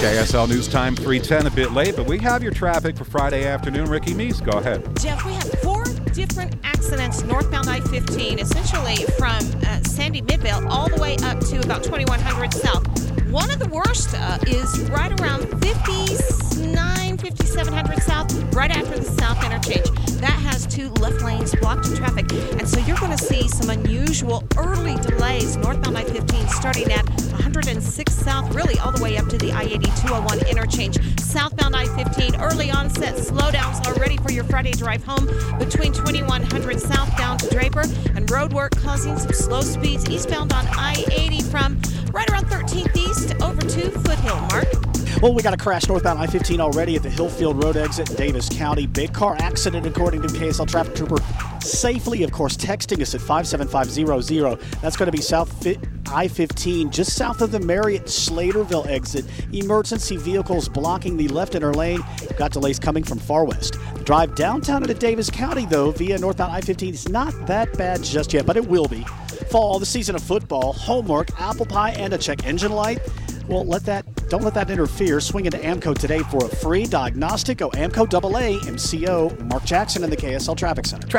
KSL News Time 3:10, a bit late, but we have your traffic for Friday afternoon. Ricky Meese, go ahead. Jeff, we have 4 different accidents northbound I-15, essentially from Sandy Midvale all the way up to about 2100 South. One of the worst is right around 5700 South, right after the South interchange. That has 2 left lanes blocked in traffic, and so you're going to see some unusual early delays northbound I-15 starting at 106 South, really all the way up to the I-80-201 interchange. Southbound I-15, early onset slowdowns already for your Friday drive home between 2100 southbound to Draper, and road work causing some slow speeds eastbound on I-80 from right around 13th East over to Foothill. Mark? Well, we got a crash northbound I-15 already at the Hillfield Road exit in Davis County. Big car accident, according to KSL Traffic Trooper. Safely, of course, texting us at 57500. That's going to be south I-15, just south of the Marriott Slaterville exit. Emergency vehicles blocking the left inner lane. Got delays coming from far west. The drive downtown into Davis County, though, via northbound I-15 is not that bad just yet, but it will be. Fall, the season of football, homework, apple pie, and a check engine light. Well, don't let that interfere. Swing into AAMCO today for a free diagnostic. Go AAMCO AA, MCO. Mark Jackson in the KSL Traffic Center.